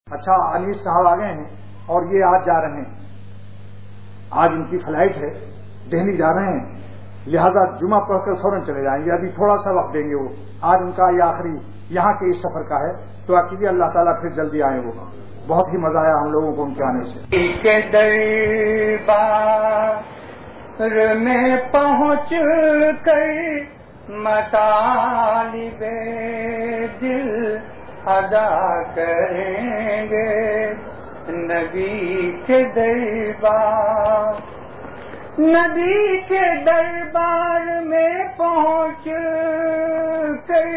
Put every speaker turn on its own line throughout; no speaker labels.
اچھا انیس صاحب آ گئے ہیں اور یہ آج جا رہے ہیں، آج ان کی فلائٹ ہے، دہلی جا رہے ہیں، لہذا جمعہ پڑھ کر فوراً چلے جائیں گے، ابھی تھوڑا سا وقت دیں گے، وہ آج ان کا یہ آخری یہاں کے اس سفر کا ہے، تو کیجیے اللہ تعالیٰ پھر جلدی آئیں، وہ بہت ہی مزہ آیا ہم لوگوں کو ان کے آنے سے۔
دربار میں پہنچ کر مطالب دل ادا کریں گے، نبی کے دربار میں پہنچ کر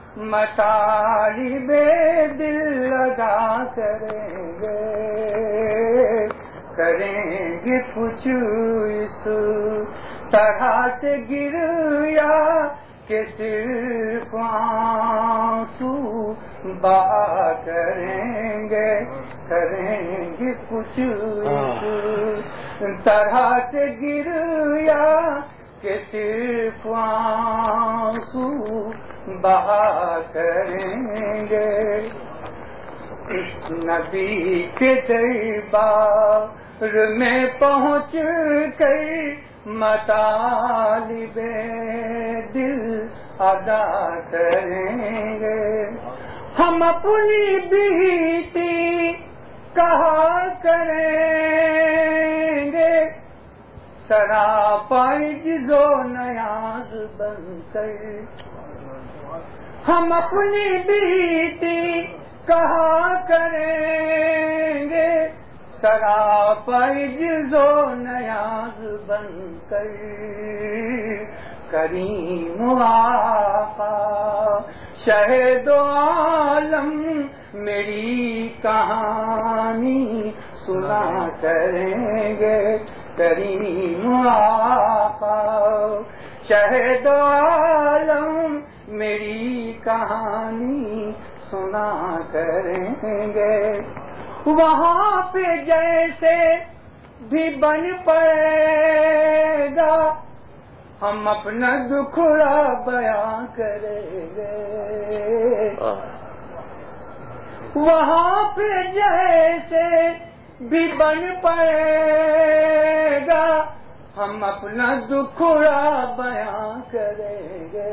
مطالب دل ادا کریں گے کچھ اس طرح سے گریا کہ صرف آنسو بہا کریں گے کچھ اس طرح سے گریا کہ صرف آنسو بہا کریں گے، نبی کے دربار میں پہنچ کر مطالب دل ادا کریں گے، ہم اپنی بیتی کہا کریں گے، سراپا عجز و نیاز بن کر، ہم اپنی بیتی کہا کریں گے، سراپا عجز و نیاز بن کر، کریم آقا شہد و عالم میری کہانی سنا کریں گے، کریم آقا شہد و عالم میری کہانی سنا کریں گے، وہاں پہ جیسے بھی بن پڑے گا ہم اپنا دکھڑا بیان کریں گے، وہاں پہ جیسے بھی بن پڑے گا ہم اپنا دکھڑا بیان کریں گے،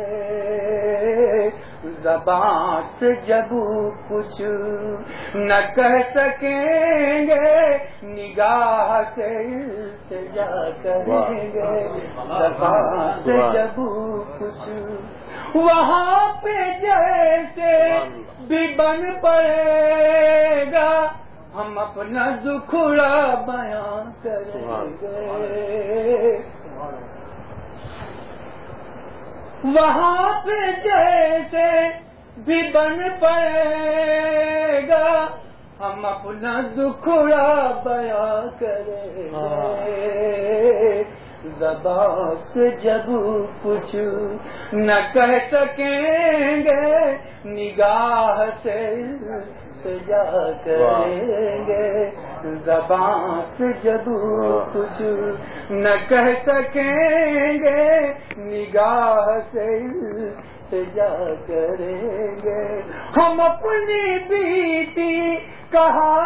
زبان سے جب کچھ نہ کہہ سکیں گے نگاہ سے التجا کریں گے، زبان سے جب کچھ وہاں پہ جیسے بھی بن پڑے گا ہم اپنا دکھڑا بیان کریں گے، وہاں پہ جیسے بھی بن پڑے گا ہم اپنا دکھڑا بیان کریں گے، زبان سے جب کچھ نہ کہہ سکیں گے نگاہ سے التجا کریں گے، زبان سے جب کچھ نہ کہہ سکیں گے نگاہ سے التجا کریں گے، ہم اپنی بیتی کہا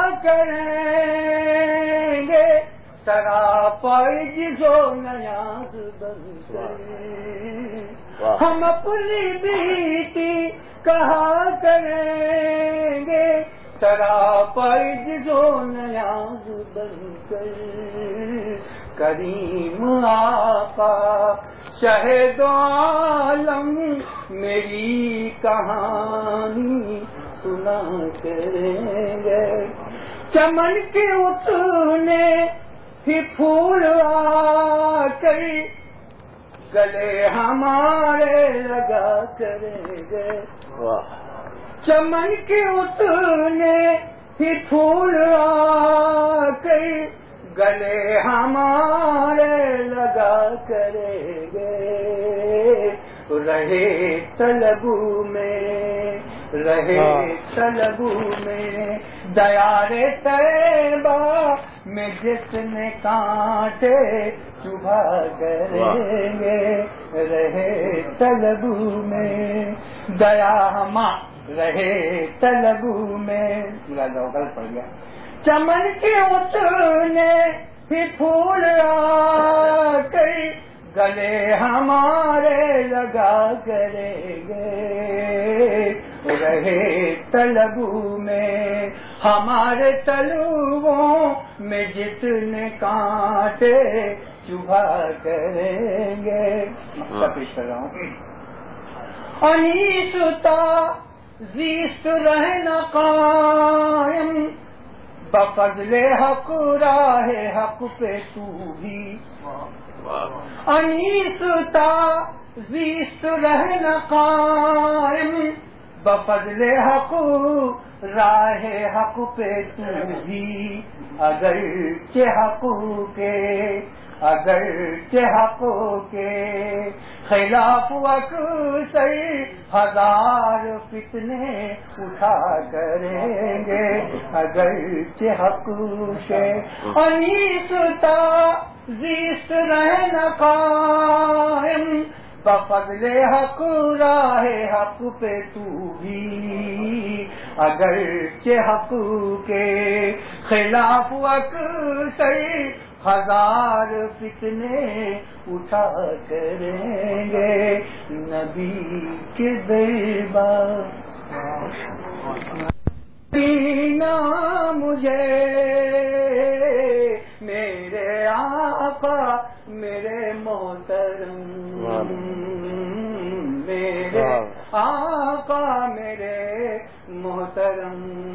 کریں گے، سراپا عجز و نیاز بن کر، ہم اپنی بیتی کہا کریں گے، سراپا عجز و نیاز بن کر، کریم آقا شہد و عالم میری کہانی سنا کریں گے، چمن کے اتنے ہی پھول آ کر گلے ہمارے لگا کریں گے، چمن کے اتنے ہی پھول آ کر گلے ہمارے لگا کریں گے، رہے طلبو میں دیار طیبہ میں جس نے کانٹے چبھا کریں گے، رہے طلبو میں دیا رہے طلب میں. غلط پڑ گیا. چمن کے اترنے پھر پھول آ کر گلے ہمارے لگا کریں گے. رہے طلب میں ہمارے طلبوں میں جتنے کانٹے چبھا کریں گے. پیش کر رہا ہوں. انیستا زیست رہنا قائم بفضل حق راہ حق پہ تو بھی. انیستا زیست رہنا قائم بفضل حق راہ حق پہ تو بھی. اگرچہ حق کے خلاف اکثر ہزار فتنے اٹھا کریں گے. اگرچہ حق کے انیستا زیست رہنا قائم بفضل حق راہ حق پہ تو بھی. اگرچہ حق کے خلاف اکثر ہزار فتنے اٹھا کریں گے. نبی کے دربار دینا مجھے میرے آقا میرے محترم. میرے آقا میرے محترم.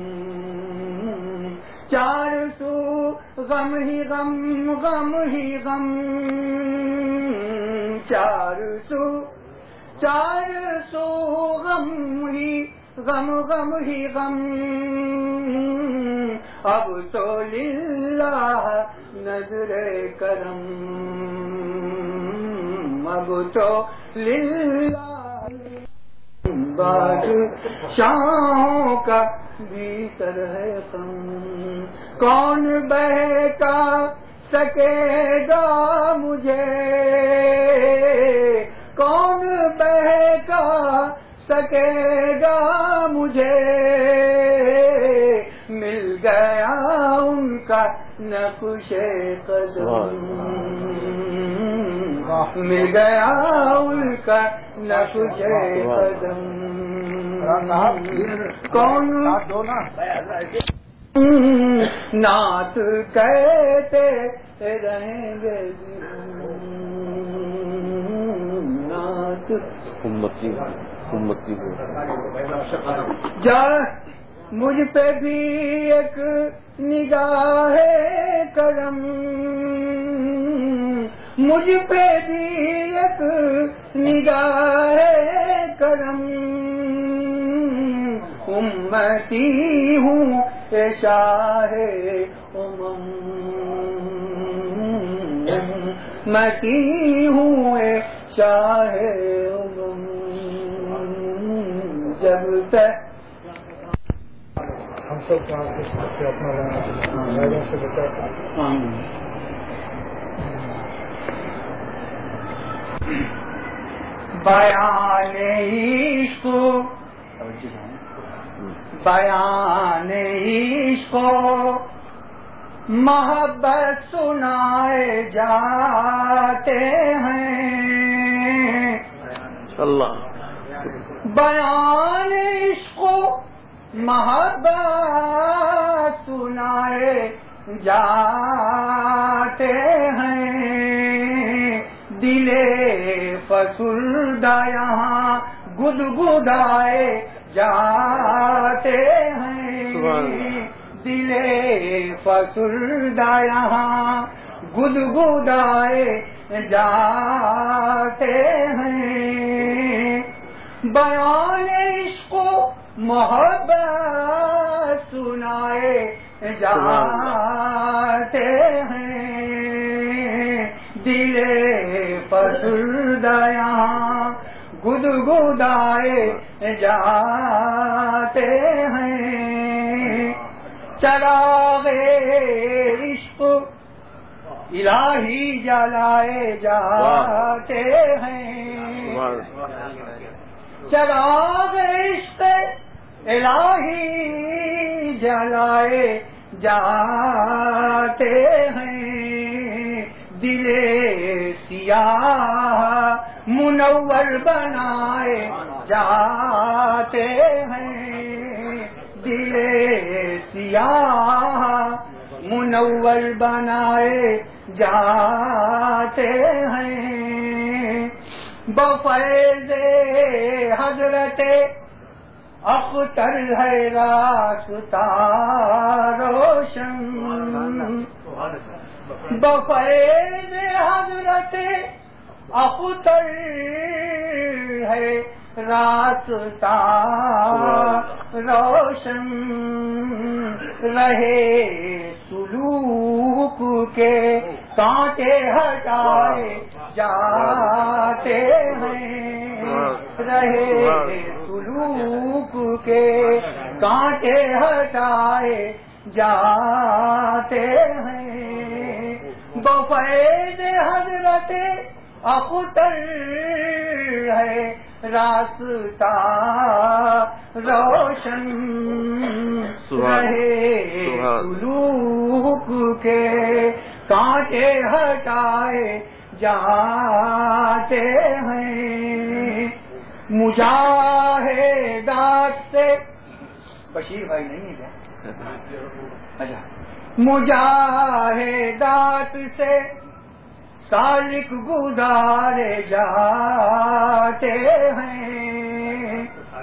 چار سو غم ہی غم غم ہی غم. چار سو غم ہی غم غم ہی غم. اب تو للہ نظر کرم. اب تو للہ بادشاہوں کا بھی سر ہے غم. کون بہتا سکے گا مجھے. کون بہتا سکے گا مجھے. مل گیا ان کا نقش قدم. مل گیا ان کا نقش قدم. کون نعت کہتے رہیں گے. نعت امتی جا مجھ پہ بھی ایک نگاہ کرم. مجھ پہ بھی ایک نگاہ کرم. امتی ہوں اے شاہ امم. امتی ہوں اے شاہ امم. جب تک
ہم سب کا اپنا سے بچاتا.
بیان عشق بیان عشق محبت سنائے جاتے ہیں.
اللہ
بیان عشق محبت سنائے جاتے ہیں. دل فسردہ یہاں گدگدائے جاتے ہیں. دل فسردہ یہاں گدگدائے جاتے ہیں. بیان عشق محبت سنائے جاتے ہیں. دل فسردہ یہاں گدگدائے جاتے ہیں. چراغ عشق الہی جلائے جاتے ہیں. چراغ عشق الہی جلائے جاتے ہیں، دل سیاہ منور بنائے جاتے ہیں، دل سیاہ منور بنائے جاتے ہیں، بفیض حضرت اختر ہے راستہ روشن، بفیض حضرت اختر ہے راستہ روشن، رہے سلوک کے کانٹے ہٹائے جاتے ہیں، رہے سلوک کے کانٹے ہٹائے جاتے ہیں، بفیض حضرت اختر ہے راستہ روشن، رہے سلوک کے کانٹے ہٹائے جاتے ہیں، مجاہدات سے بشیر بھائی نہیں ہے، اچھا، مجاہدات سے سالک گزارے جاتے ہیں،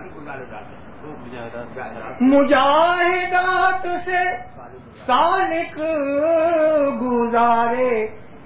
مجاہدات سے سالک گزارے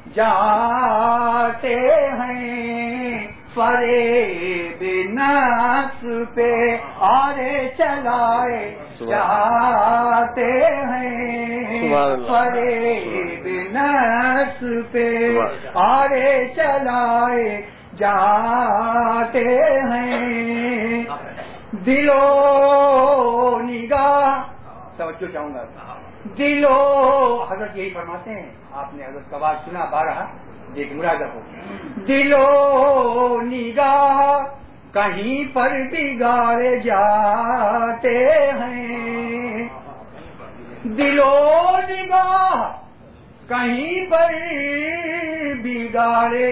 جاتے ہیں، فریب نفس پہ آرے چلائے جاتے ہیں، فریب نفس پہ آرے چلائے جاتے ہیں، دل و نگاہ توجہ چاہوں گا، دل و حضرت یہی فرماتے ہیں، آپ نے حضرت کا بات سنا بارہا، ایک مرادہ ہو، دل و نگاہ کہیں پر بگاڑے جاتے ہیں، دل و نگاہ کہیں پر بگاڑے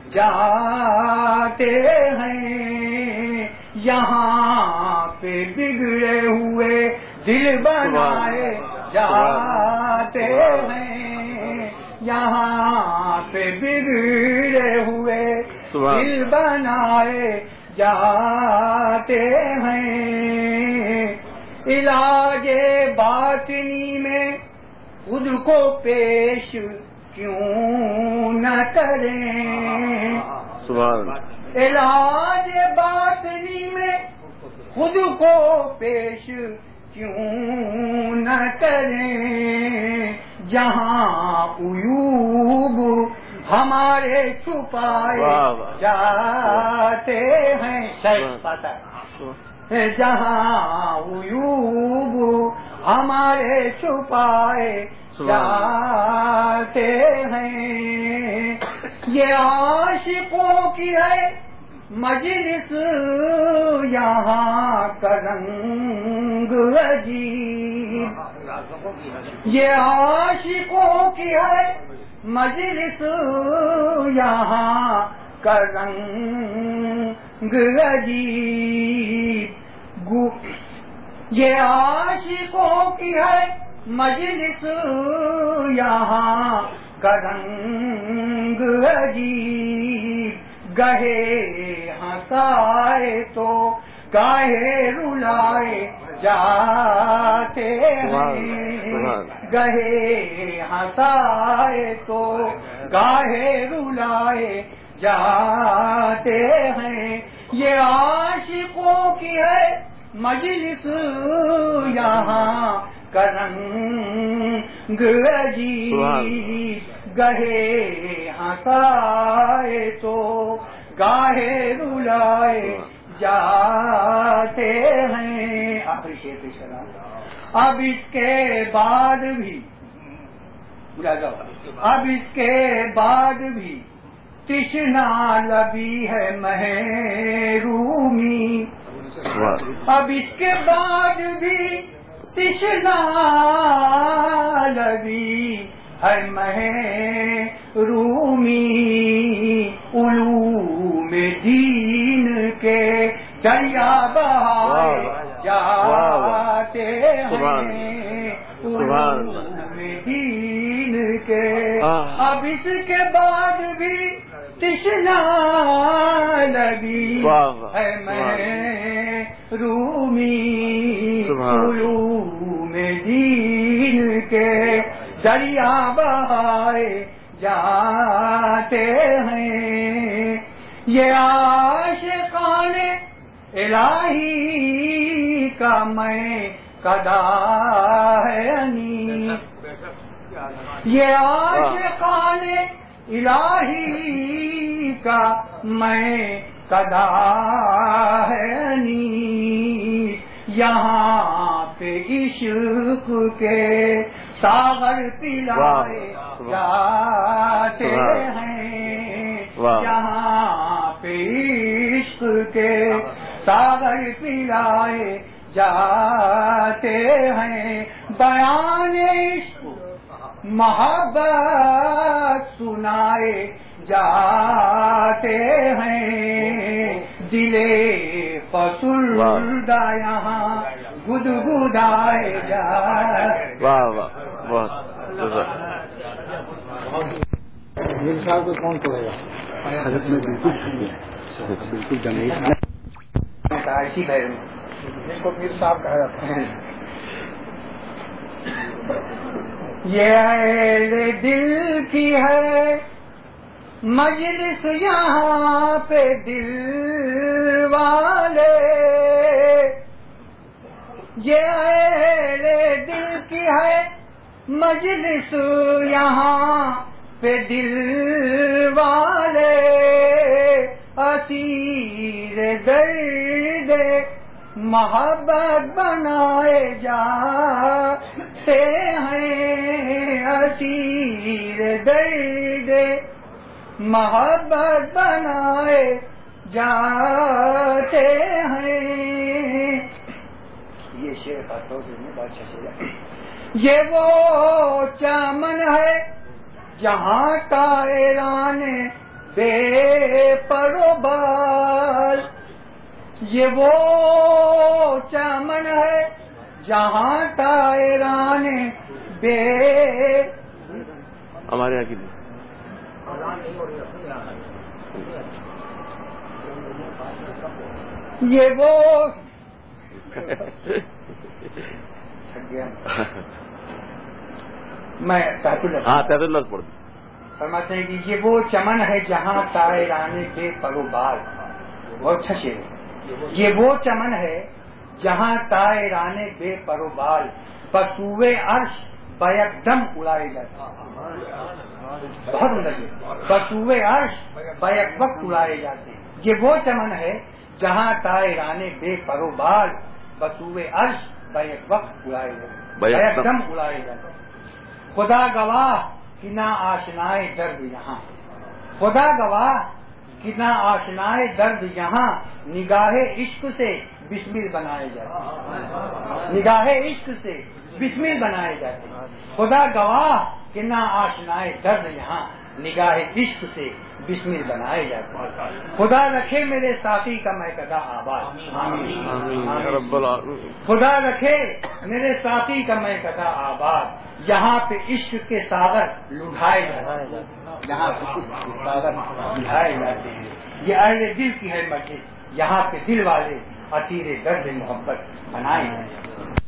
جاتے ہیں، یہاں پہ بگڑے ہوئے دل بنائے جاتے ہیں، یہاں پہ بگڑے ہوئے دل بنائے جاتے ہیں، علاج باطنی میں خود کو پیش کیوں نہ کریں، علاج باطنی میں خود کو پیش کیوں نہ کریں، جہاں عیوب ہمارے چھپائے جاتے ہیں، جہاں عیوب ہمارے چھپائے جاتے ہیں، یہ عاشقوں کی ہے مجلس یہاں کا رنگ عجیب، یہ عاشقوں کی ہے مجلس یہاں کا رنگ عجیب، یہ عاشقوں کی ہے مجلس یہاں کا رنگ عجیب، گہے ہنسائے تو گاہے رلائے جاتے ہیں، گہے ہنسائے تو گاہے رلائے جاتے ہیں، یہ عاشقوں کی ہے مجلس یہاں کا رنگ عجیب، گہے ہنسائے تو گاہے رلائے جاتے ہیں۔ آخری شعر پیش کرا، اب اس کے بعد بھی اب اس کے بعد بھی تشنا لبی ہے محرومی، اب اس کے بعد بھی تشنا لگی ہے محرومی علوم دین کے دریا بہائے جاتے ہیں علوم دین کے اب اس کے بعد بھی تشنا لگی ہے محرومی علوم دین کے دریا بہائے جاتے ہیں یہ عاشقان الہی کا میں قدا ہے انیس یہ عاشقان الہی کا میں قدا ہے انیس یہاں پہ عشق کے ساغر پلائے جاتے ہیں یہاں پہ عشق کے ساغر پلائے جاتے ہیں بیان عشق محبت سنائے جاتے ہیں دلے فسردہ یہاں گدگدائے جاتے
میر صاحب کو کون پڑے گا حضرت میں بالکل جمیل
ایسی بہن
جن کو میر صاحب کہا جاتا ہے
یہ اہل دل کی ہے مجلس یہاں پہ دل والے یہ اہل دل کی ہے مجلس یہاں پہ دل والے اسیر درد محبت بنائے جاتے ہیں اسیر درد محبت بنائے جاتے ہیں یہ شعر خاص طور سے بہت اچھا شعر ہے یہ وہ چمن ہے جہاں طائران بے پر و بال یہ وہ چمن ہے جہاں طائران بے
ہمارے یہاں کی
یہ وہ میں
تحت اللہ پڑھ
فرماتے ہیں کہ یہ وہ چمن ہے جہاں طائران بے پر و بال بہت اچھا شعر ہے یہ وہ چمن ہے جہاں طائران بے پر و بال پسوئے عرش بیک دم اڑائے جاتے ہیں بہت لگے پسوئے عرش بیک وقت اڑائے جاتے ہیں یہ وہ چمن ہے جہاں طائران بے پر و بال بسوئے عرش بیک وقت اڑائے جاتے بیک دم اڑائے جاتے خدا گواہ کہ نہ آشنائے درد یہاں خدا گواہ کہ نہ آشنائے درد یہاں نگاہ عشق سے بسمل بنائے جاتے نگاہ عشق سے بسمل بنائے جاتے خدا گواہ کہ نہ آشنائے درد یہاں نگاہ عشق سے بسمل بنائے جاتے خدا رکھے میرے ساتھی کا میں قدا آباد خدا رکھے میرے ساتھی کا میں قدا آباد یہاں پہ عشق کے ساغر لڑھائے جاتے ہیں یہاں پہ عشق کے ساغر لڑھائے جاتے ہیں یہ اہل دل کی ہے مسجد یہاں پہ دل والے اسیر درد محبت بنائے ہیں